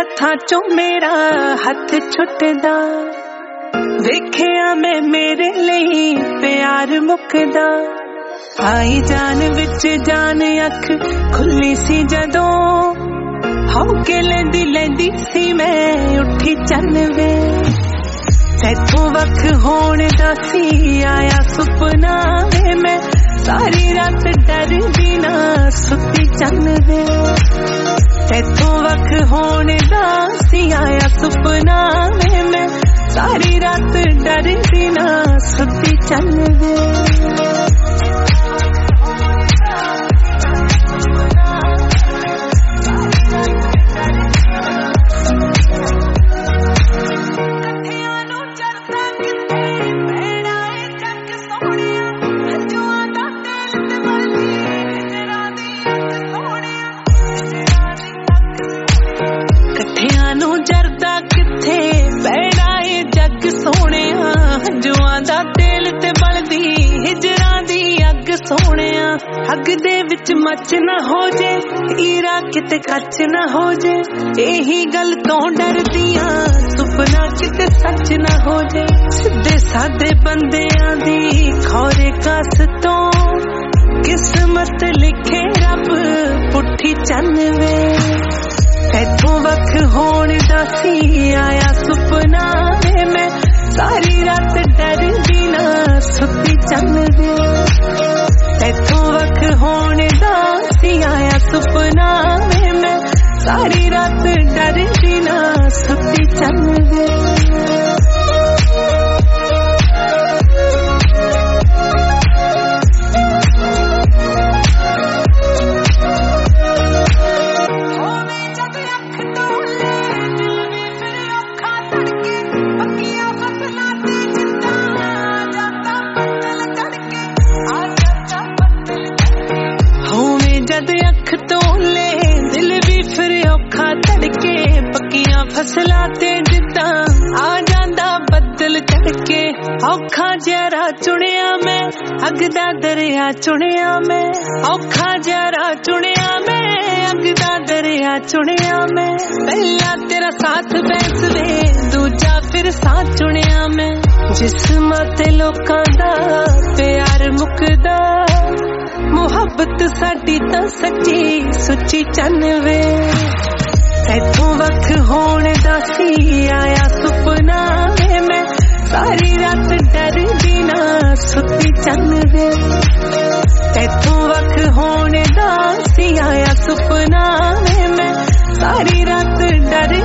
हत्थां चों मेरा हथ छुटदा वेखिया मैं मेरे लिए प्यार मुकदा आई जान विच जान अख खुली सी जदों हौके लेंदी सी मैं उठी चन वे तैथों वख होने दा सी आया सुपना वे मैं सारी रात डरदी ना सुती चन वे तैथों वख होने दा सी आया सुपना वे मैं सारी रात डरदी ना सुती चन वे जरदा किथे पैड़ा ए जग सोहणिया हंजुआं दा तेल ते बलदी हिजरां दी अग सोहणिया अग दे विच मच ना हो जे ईरा किते कच ना हो जे एही गल तों डरदियां सुपना किते सच ना हो जे सिद्धे सादे बंदियां दी खौरे कस तों किस्मत लिखे रब पुठी चन वे तैथों वख होने दा सी आया सुपना वे मैं सारी रात डरदी ना सुती चन वे तैथों वख होने दा सी आया सुपना वे मैं सारी रात डरदी ना सुती चन वे जद अख तोले दिल भी फिर औखा तड़के पक्कियां फसलां ते जिद्दां आ जांदा बदल चढ़के औखा जरा चुनिया मैं अग दा दरिया चुनिया मैं औखा जरा चुनिया मैं अग दा दरिया चुनिया मैं पहला तेरा साथ फैसले दूजा फिर साथ चुनिया मैं जिस्म ते लोकां दा प्यार मुकदा मुहब्बत साडी तां सच्ची सुची चन वे तैथों वख होने दा सी आया सुपना वे मैं सारी रात डरदी ना सुती चन वे तैथों वख होने दा सी आया सुपना वे मैं सारी रात डर